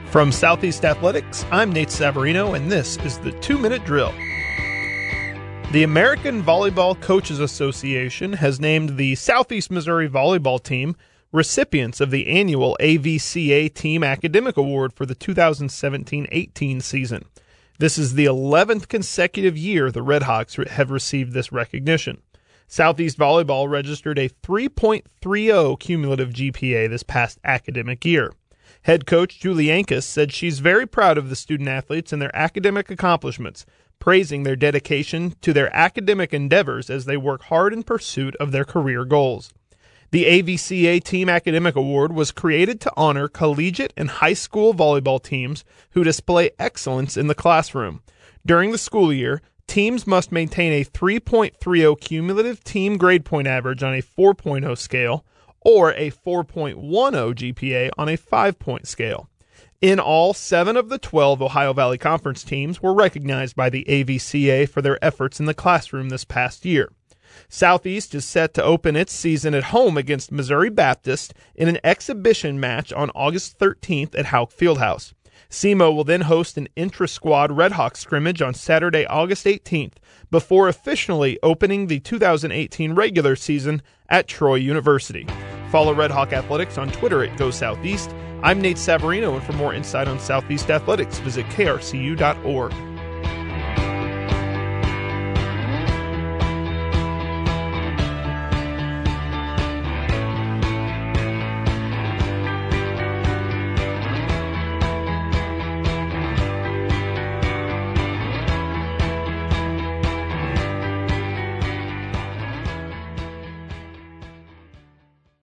From Southeast Athletics, I'm Nate Savarino, and this is the 2-Minute Drill. The American Volleyball Coaches Association has named the Southeast Missouri volleyball team recipients of the annual AVCA Team Academic Award for the 2017-18 season. This is the 11th consecutive year the Redhawks have received this recognition. Southeast Volleyball registered a 3.30 cumulative GPA this past academic year. Head coach Julie Yankus said she's very proud of the student-athletes and their academic accomplishments, praising their dedication to their academic endeavors as they work hard in pursuit of their career goals. The AVCA Team Academic Award was created to honor collegiate and high school volleyball teams who display excellence in the classroom. During the school year, teams must maintain a 3.30 cumulative team grade point average on a 4.0 scale, or a 4.10 GPA on a 5-point scale. In all, 7 of the 12 Ohio Valley Conference teams were recognized by the AVCA for their efforts in the classroom this past year. Southeast is set to open its season at home against Missouri Baptist in an exhibition match on August 13th at Houck Fieldhouse. SEMO will then host an intra-squad Redhawks scrimmage on Saturday, August 18th, before officially opening the 2018 regular season at Troy University. Follow Redhawk Athletics on Twitter at GoSoutheast. I'm Nate Savarino, and for more insight on Southeast Athletics, visit krcu.org.